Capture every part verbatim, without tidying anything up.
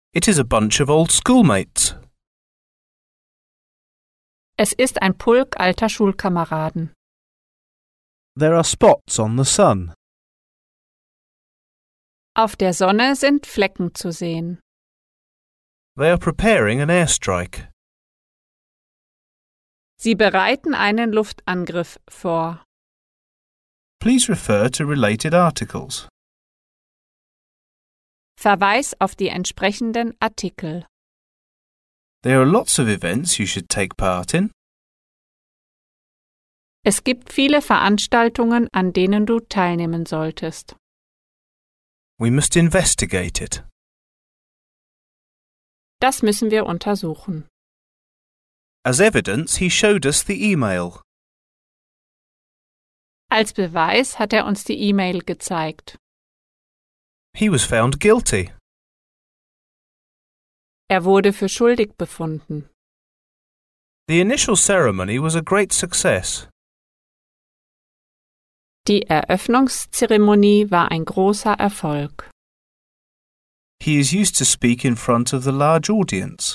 It is a bunch of old schoolmates. Es ist ein Pulk alter Schulkameraden. There are spots on the sun. Auf der Sonne sind Flecken zu sehen. They are preparing an airstrike. Sie bereiten einen Luftangriff vor. Please refer to related articles. Verweis auf die entsprechenden Artikel. There are lots of events you should take part in. Es gibt viele Veranstaltungen, an denen du teilnehmen solltest. We must investigate it. Das müssen wir untersuchen. As evidence, he showed us the email. Als Beweis hat er uns die E-Mail gezeigt. He was found guilty. Er wurde für schuldig befunden. The initial ceremony was a great success. Die Eröffnungszeremonie war ein großer Erfolg. He is used to speak in front of the large audience.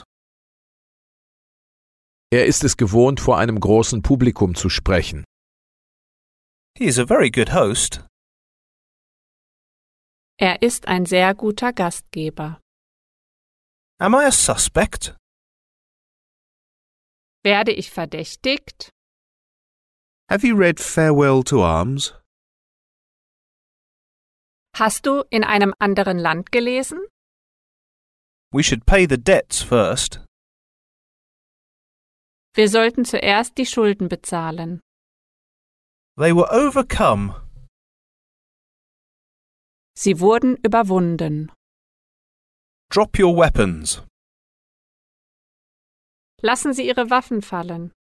Er ist es gewohnt, vor einem großen Publikum zu sprechen. He is a very good host. Er ist ein sehr guter Gastgeber. Am I a suspect? Werde ich verdächtigt? Have you read Farewell to Arms? Hast du in einem anderen Land gelesen? We should pay the debts first. Wir sollten zuerst die Schulden bezahlen. They were overcome. Sie wurden überwunden. Drop your weapons. Lassen Sie Ihre Waffen fallen.